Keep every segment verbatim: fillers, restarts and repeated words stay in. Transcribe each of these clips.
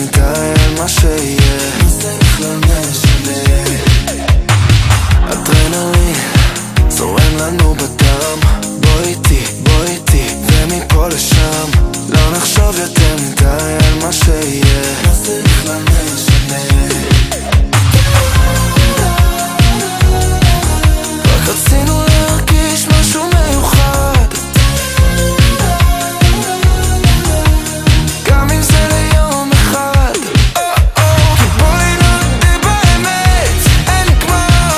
מדי על מה שיהיה, זה בכלל משנה. אדרנלין זורם לנו בדם, בוא איתי, בוא איתי, ומפה לשם. לא נחשוב יותר מדי על מה שיהיה, זה בכלל משנה. רק רצינו להרגיש משהו מיוחד, גם אם זה ליום אחד. כי בואי נודה באמת, אין כמו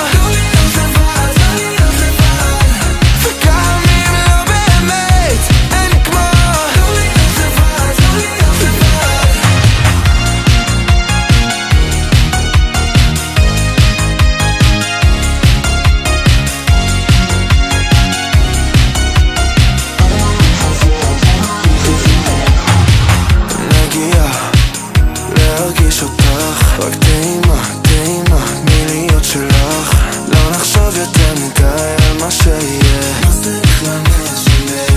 וגם אם לא באמת, אין כמו. נגיע להרגיש אותך, רק טעימה, טעימה, תני שלך. לא נחשוב יותר מדי על מה שיהיה, זה בכלל משנה.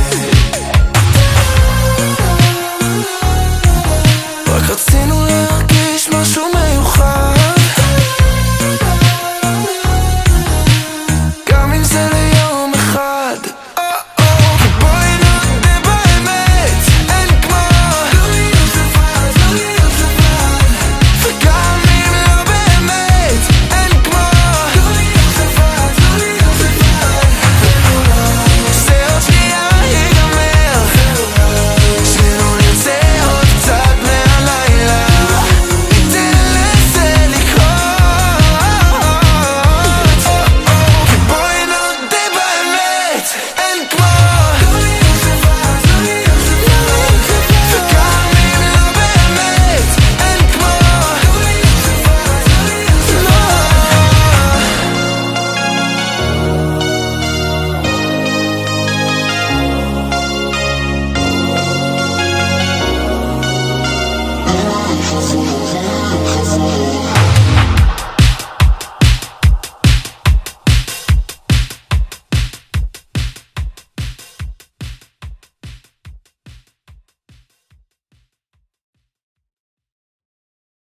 רק רצינו להרגיש משהו מיוחד, גם אם זה ליום אחד. כי בואי נודה באמת, אין כמו וגם אם לא באמת, אין כמו. זה עוד שנייה ייגמר, שנינו נרצה עוד קצת מהלילה, ניתן לזה לקרות. כי בואי נודה באמת, אין כמו וגם אם לא באמת, אין כמו. I